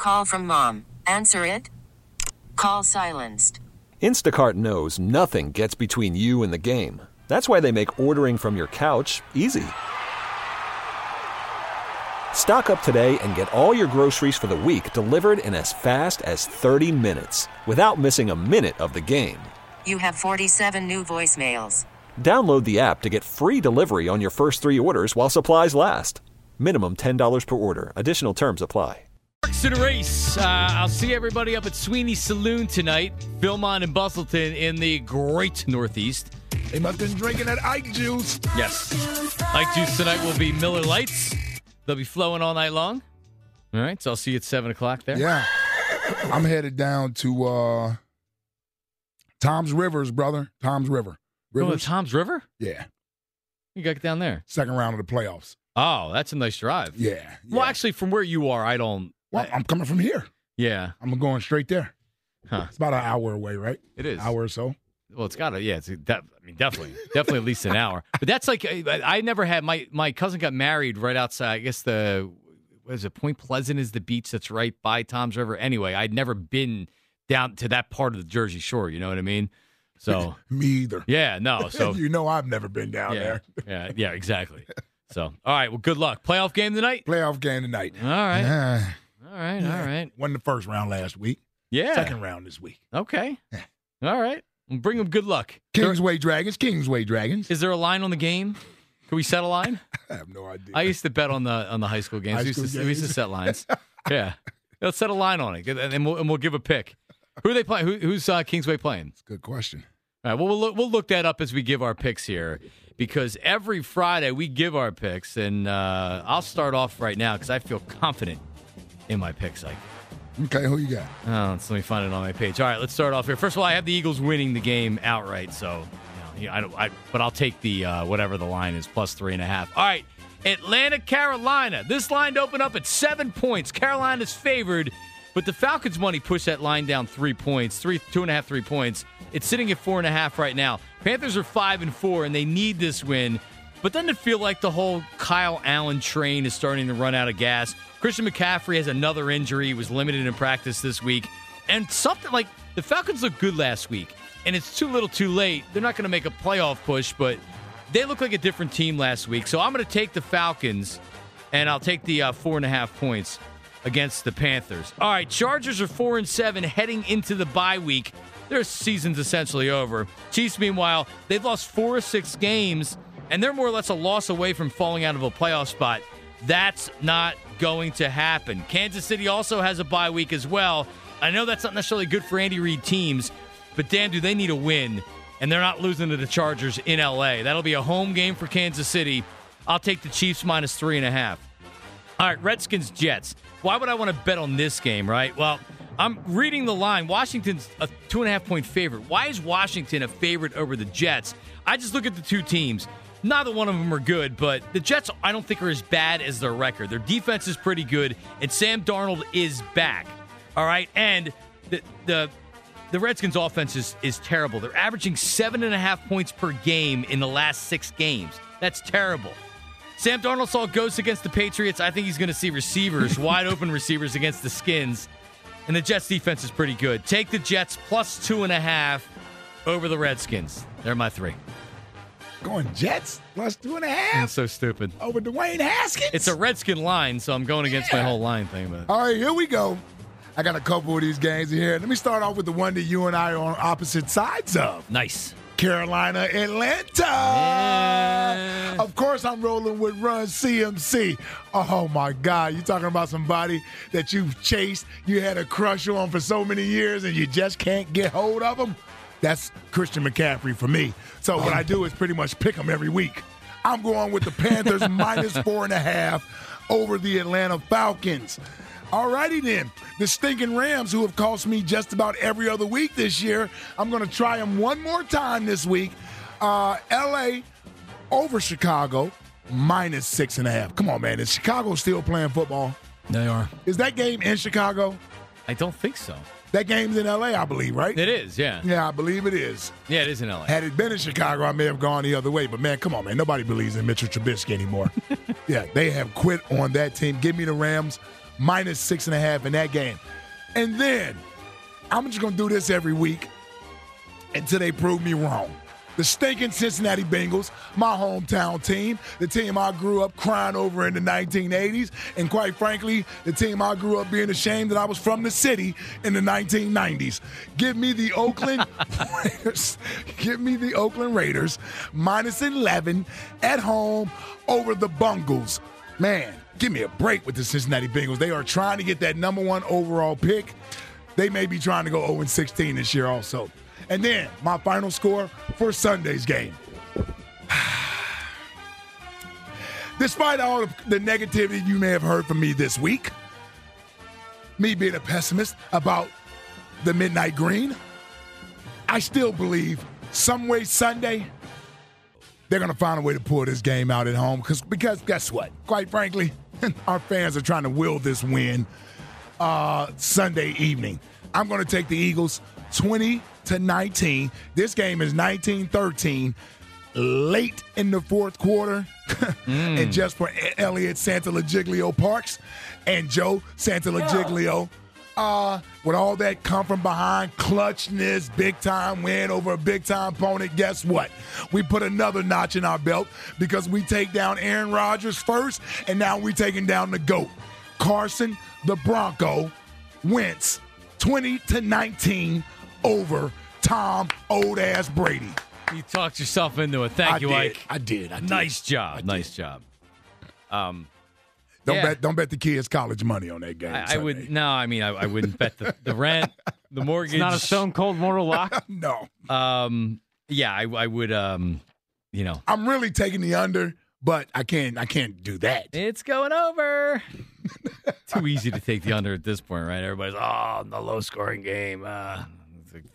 Call from mom. Answer it. Call silenced. Instacart knows nothing gets between you and the game. That's why they make ordering from your couch easy. Stock up today and get all your groceries for the week delivered in as fast as 30 minutes without missing a minute of the game. You have 47 new voicemails. Download the app to get free delivery on your first 3 orders while supplies last. Minimum $10 per order. Additional terms apply. Parks and Race. I'll see everybody up at Sweeney's Saloon tonight. Philmont and Bustleton in the great Northeast. They must have been drinking that Ike juice. Yes. Ike juice tonight will be Miller Lights. They'll be flowing all night long. All right, so I'll see you at 7 o'clock there. Yeah. I'm headed down to Tom's Rivers, brother. Tom's River. Going to Tom's River? Yeah. You got to get down there. Second round of the playoffs. Oh, that's a nice drive. Yeah. Well, actually, from where you are, I don't. Well, I'm coming from here. Yeah. I'm going straight there. Huh. It's about an hour away, right? It is. An hour or so. Well, it's got to, yeah. Definitely at least an hour. But that's like, I never had, my cousin got married right outside, I guess Point Pleasant is the beach that's right by Tom's River. Anyway, I'd never been down to that part of the Jersey Shore, you know what I mean? So Me either. Yeah, no. So you know I've never been down there. Yeah, exactly. So, all right, well, good luck. Playoff game tonight? Playoff game tonight. All right. All right. Won the first round last week. Yeah. Second round this week. Okay. All right. Well, bring them good luck. Kingsway Dragons. Is there a line on the game? Can we set a line? I have no idea. I used to bet on the high school games. We used to set lines. Yeah. Let's set a line on it, and we'll give a pick. Who are they playing? Who's Kingsway playing? That's a good question. All right. Well, we'll look that up as we give our picks here, because every Friday we give our picks, and I'll start off right now because I feel confident in my picks. Okay, who you got? Let me find it on my page. All right, let's start off here. First of all, I have the Eagles winning the game outright, so but I'll take the whatever the line is, plus 3.5. All right, Atlanta, Carolina. This line opened up at 7 points. Carolina's favored, but the Falcons' money pushed that line down 3 points, 2.5, 3 points. It's sitting at 4.5 right now. Panthers are 5-4, and they need this win. But doesn't it feel like the whole Kyle Allen train is starting to run out of gas? Christian McCaffrey has another injury. He was limited in practice this week. And something like the Falcons looked good last week, and it's too little too late. They're not going to make a playoff push, but they look like a different team last week. So I'm going to take the Falcons, and I'll take the 4.5 points against the Panthers. All right, Chargers are 4-7 heading into the bye week. Their season's essentially over. Chiefs, meanwhile, they've lost 4 of 6 games, and they're more or less a loss away from falling out of a playoff spot. That's not going to happen. Kansas City also has a bye week as well. I know that's not necessarily good for Andy Reid teams, but damn, do they need a win, and they're not losing to the Chargers in L.A. That'll be a home game for Kansas City. I'll take the Chiefs minus 3.5. All right, Redskins, Jets. Why would I want to bet on this game, right? Well, I'm reading the line. Washington's a 2.5-point favorite. Why is Washington a favorite over the Jets? I just look at the two teams. Neither one of them are good, but the Jets, I don't think, are as bad as their record. Their defense is pretty good, and Sam Darnold is back. All right, and the Redskins' offense is terrible. They're averaging 7.5 points per game in the last 6 games. That's terrible. Sam Darnold saw ghosts against the Patriots. I think he's going to see receivers, wide open receivers against the Skins. And the Jets' defense is pretty good. Take the Jets plus 2.5 over the Redskins. They're my 3. Going Jets plus 2.5? That's so stupid. Over Dwayne Haskins? It's a Redskin line, so I'm going against my whole line thing. But all right, here we go. I got a couple of these games here. Let me start off with the one that you and I are on opposite sides of. Nice. Carolina, Atlanta. Yeah. Of course, I'm rolling with Run CMC. Oh, my God. You're talking about somebody that you've chased, you had a crush on for so many years, and you just can't get hold of them? That's Christian McCaffrey for me. So what I do is pretty much pick them every week. I'm going with the Panthers minus 4.5 over the Atlanta Falcons. All righty then. The stinking Rams, who have cost me just about every other week this year, I'm going to try them one more time this week. L.A. over Chicago, minus 6.5. Come on, man. Is Chicago still playing football? They are. Is that game in Chicago? I don't think so. That game's in L.A., I believe, right? It is, yeah. Yeah, I believe it is. Yeah, it is in L.A. Had it been in Chicago, I may have gone the other way. But, man, come on, man. Nobody believes in Mitchell Trubisky anymore. Yeah, they have quit on that team. Give me the Rams minus 6.5 in that game. And then I'm just going to do this every week until they prove me wrong. The stinking Cincinnati Bengals, my hometown team, the team I grew up crying over in the 1980s, and quite frankly, the team I grew up being ashamed that I was from the city in the 1990s. Give me the Oakland Raiders. Give me the Oakland Raiders, minus 11 at home over the Bungles. Man, give me a break with the Cincinnati Bengals. They are trying to get that number 1 overall pick. They may be trying to go 0-16 this year also. And then my final score for Sunday's game. Despite all of the negativity you may have heard from me this week, me being a pessimist about the Midnight Green, I still believe some way Sunday they're going to find a way to pull this game out at home because guess what? Quite frankly, our fans are trying to will this win Sunday evening. I'm going to take the Eagles 20-19. This game is 19-13 late in the fourth quarter. And just for Elliot Santalogiglio Parks and Joe Santalogiglio, with all that come from behind clutchness, big time win over a big time opponent, guess what? We put another notch in our belt because we take down Aaron Rodgers first, and now we're taking down the GOAT. Carson, the Bronco, Wentz, 20-19 over Tom old-ass Brady. You talked yourself into it. Thank you, Ike. I did. Nice job. Nice job. Don't bet the kids college money on that game. I would. No, I mean, I wouldn't bet the rent, the mortgage. It's not a stone cold moral lock. No. Yeah, I would. I'm really taking the under, but I can't do that. It's going over. Too easy to take the under at this point, right? Everybody's the low scoring game. It's like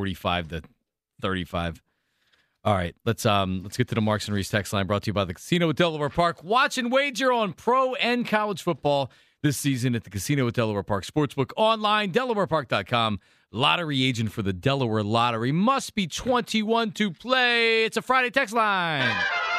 45-35. All right, let's get to the Marks and Reese text line, brought to you by the Casino at Delaware Park. Watch and wager on pro and college football this season at the Casino at Delaware Park Sportsbook online, DelawarePark.com. Lottery agent for the Delaware Lottery. Must be 21 to play. It's a Friday text line.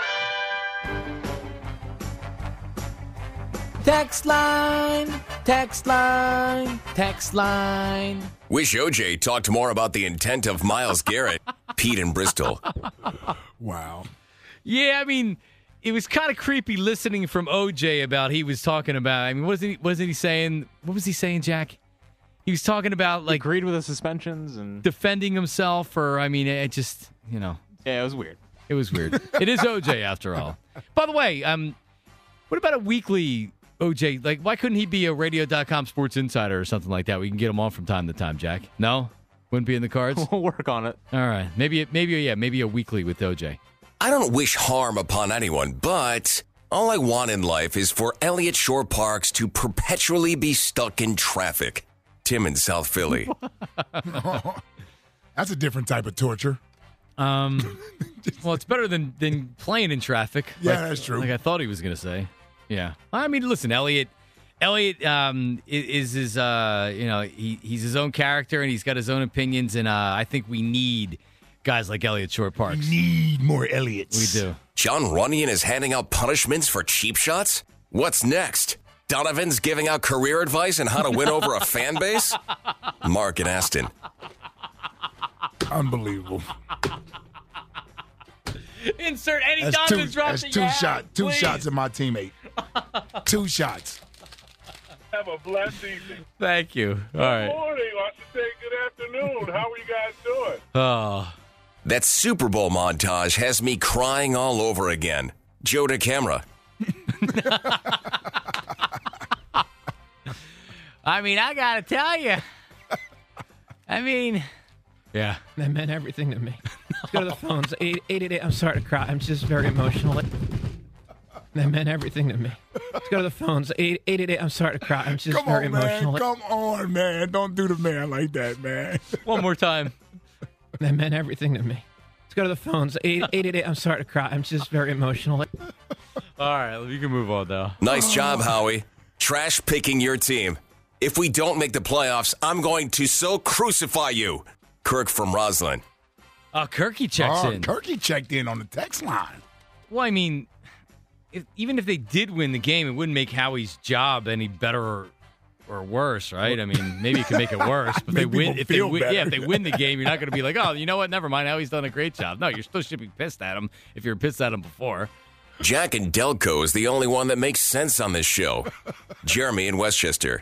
Text line, text line, text line. Wish OJ talked more about the intent of Myles Garrett. Pete in Bristol. Wow. Yeah, I mean, it was kind of creepy listening from OJ about he was talking about. I mean, wasn't he saying? What was he saying, Jack? He was talking about like agreed with the suspensions and defending himself, or I mean, it just Yeah, it was weird. It was weird. It is OJ after all. By the way, what about a weekly OJ? Like, why couldn't he be a Radio.com sports insider or something like that? We can get him on from time to time, Jack. No? Wouldn't be in the cards? We'll work on it. All right. Maybe a weekly with OJ. I don't wish harm upon anyone, but all I want in life is for Elliott Shore Parks to perpetually be stuck in traffic. Tim in South Philly. That's a different type of torture. Well, it's better than playing in traffic. Yeah, that's true. Like I thought he was going to say. Yeah. I mean, listen, Elliott is his, he's his own character and he's got his own opinions. And I think we need guys like Elliott Shore Parks. We need more Elliots. We do. John Runyon is handing out punishments for cheap shots? What's next? Donovan's giving out career advice on how to win over a fan base? Mark and Aston. Unbelievable. Insert any That's Donovan's drop that's that two you have, shot. Two please. shots at my teammate. 2 shots. Have a blessed evening. Thank you. All right. Good morning. I should say good afternoon. How are you guys doing? Oh. That Super Bowl montage has me crying all over again. Joe to camera. I mean, I got to tell you. I mean, yeah. That meant everything to me. Let's go to the phones. 888. I'm sorry to cry. I'm just very emotional. That meant everything to me. Let's go to the phones. 888. I'm sorry to cry. I'm just very emotional. Come on, man. Don't do the man like that, man. One more time. That meant everything to me. Let's go to the phones. 888. I'm sorry to cry. I'm just very emotional. All right. You can move on, though. Nice job, Howie. Trash picking your team. If we don't make the playoffs, I'm going to so crucify you. Kirk from Roslyn. Kirky checks in. Kirky checked in on the text line. Well, I mean, even if they did win the game, it wouldn't make Howie's job any better or worse, right? I mean, maybe it could make it worse. But Make people if they feel win, better. if they win the game, you're not going to be like, oh, you know what? Never mind. Now he's done a great job. No, you're still should be pissed at him if you're pissed at him before. Jack and Delco is the only one that makes sense on this show. Jeremy in Westchester.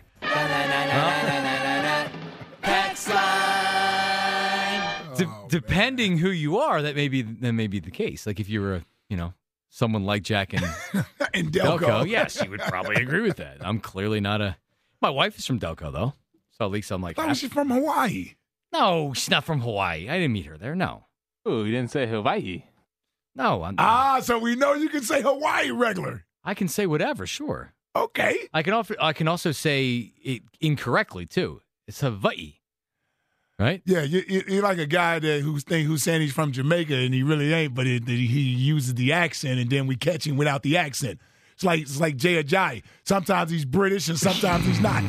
Depending who you are, that may be the case. Like if you were, someone like Jack and And Delco. yes, you would probably agree with that. I'm clearly not a. My wife is from Delco though, so at least I'm like. Oh, she's from Hawaii. No, she's not from Hawaii. I didn't meet her there. No, Ooh, you didn't say Hawaii. no. So we know you can say Hawaii regular. I can say whatever. Sure. Okay. I can also say it incorrectly too. It's Hawaii, right? Yeah, you're like a guy who's saying he's from Jamaica and he really ain't, but he uses the accent and then we catch him without the accent. It's like Jay Ajayi. Sometimes he's British and sometimes he's not.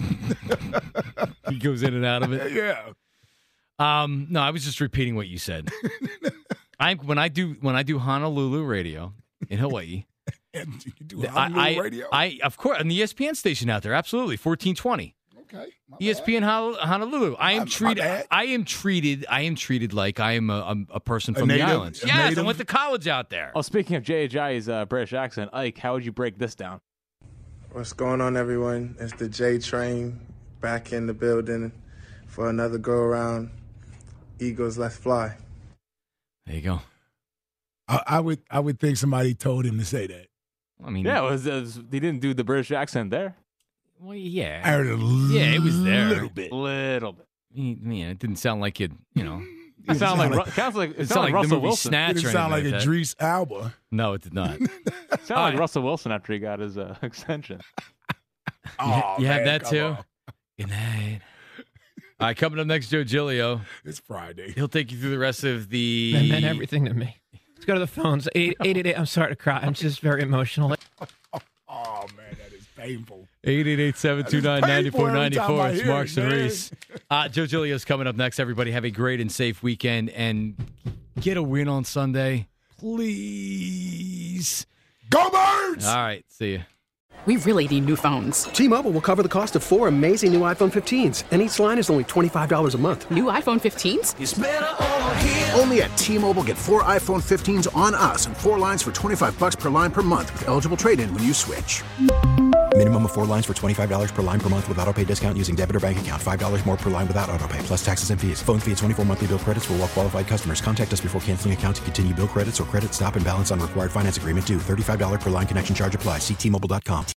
He goes in and out of it. Yeah. No, I was just repeating what you said. When I do Honolulu radio in Hawaii. And you do Honolulu radio? I of course on the ESPN station out there, absolutely 1420. Okay. ESPN Honolulu. I am treated like I am a person from the native? islands. A Yes, native? I went to college out there. Oh, speaking of Jay Ajayi's British accent, Ike, how would you break this down? What's going on, everyone? It's the J Train back in the building for another go around. Eagles, let's fly. There you go. I would think somebody told him to say that. I mean, Yeah, he didn't do the British accent there. well, yeah. I heard It was there. little bit. Little bit. It didn't sound like it. It sounded like It sounded like Russell the movie Wilson. Snatch. It didn't or sound like anything like that. Idris Elba. No, it did not. It sounded like right. Russell Wilson after he got his extension. Oh, you have man, that come too? on. Good night. All right, coming up next, Joe Giglio. It's Friday. He'll take you through the rest of the. That meant everything to me. Let's go to the phones. 888. I'm sorry to cry. I'm just very emotional. Oh, man, that is painful. 888-729-9494. It's hear Marks it, and man. Reese. Joe Giglio's coming up next. Everybody have a great and safe weekend and get a win on Sunday, please. Go Birds! All right, see you. We really need new phones. T-Mobile will cover the cost of 4 amazing new iPhone 15s, and each line is only $25 a month. New iPhone 15s? Only at T-Mobile, get 4 iPhone 15s on us and 4 lines for $25 per line per month with eligible trade-in when you switch. Minimum of 4 lines for $25 per line per month with autopay discount using debit or bank account. $5 more per line without autopay, plus taxes and fees. Phone fee at 24 monthly bill credits for well-qualified customers. Contact us before canceling account to continue bill credits or credit stop and balance on required finance agreement due. $35 per line connection charge applies. See T-Mobile.com.